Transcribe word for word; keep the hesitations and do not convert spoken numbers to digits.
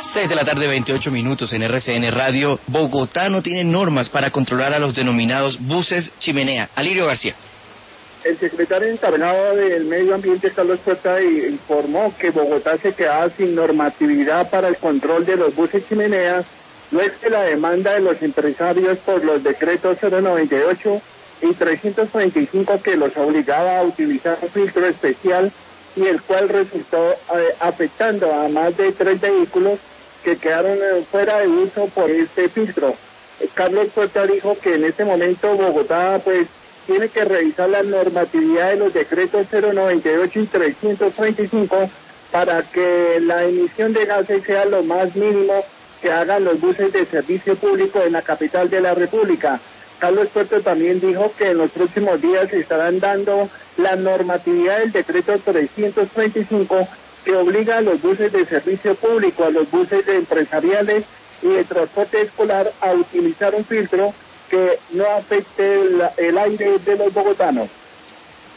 seis de la tarde, veintiocho minutos en R C N Radio. Bogotá no tiene normas para controlar a los denominados buses chimenea. Alirio García. El secretario encargado del Medio Ambiente, Carlos Puerta, informó que Bogotá se quedaba sin normatividad para el control de los buses chimeneas, luego de la demanda de los empresarios por los decretos cero noventa y ocho y trescientos cuarenta y cinco que los obligaba a utilizar un filtro especial y el cual resultó eh, afectando a más de tres vehículos que quedaron eh, fuera de uso por este filtro. Eh, Carlos Puerta dijo que en este momento Bogotá pues tiene que revisar la normatividad de los decretos cero noventa y ocho y trescientos treinta y cinco para que la emisión de gases sea lo más mínimo que hagan los buses de servicio público en la capital de la República. Carlos Puerto también dijo que en los próximos días se estarán dando la normatividad del decreto trescientos treinta y cinco que obliga a los buses de servicio público, a los buses de empresariales y de transporte escolar a utilizar un filtro que no afecte el, el aire de los bogotanos.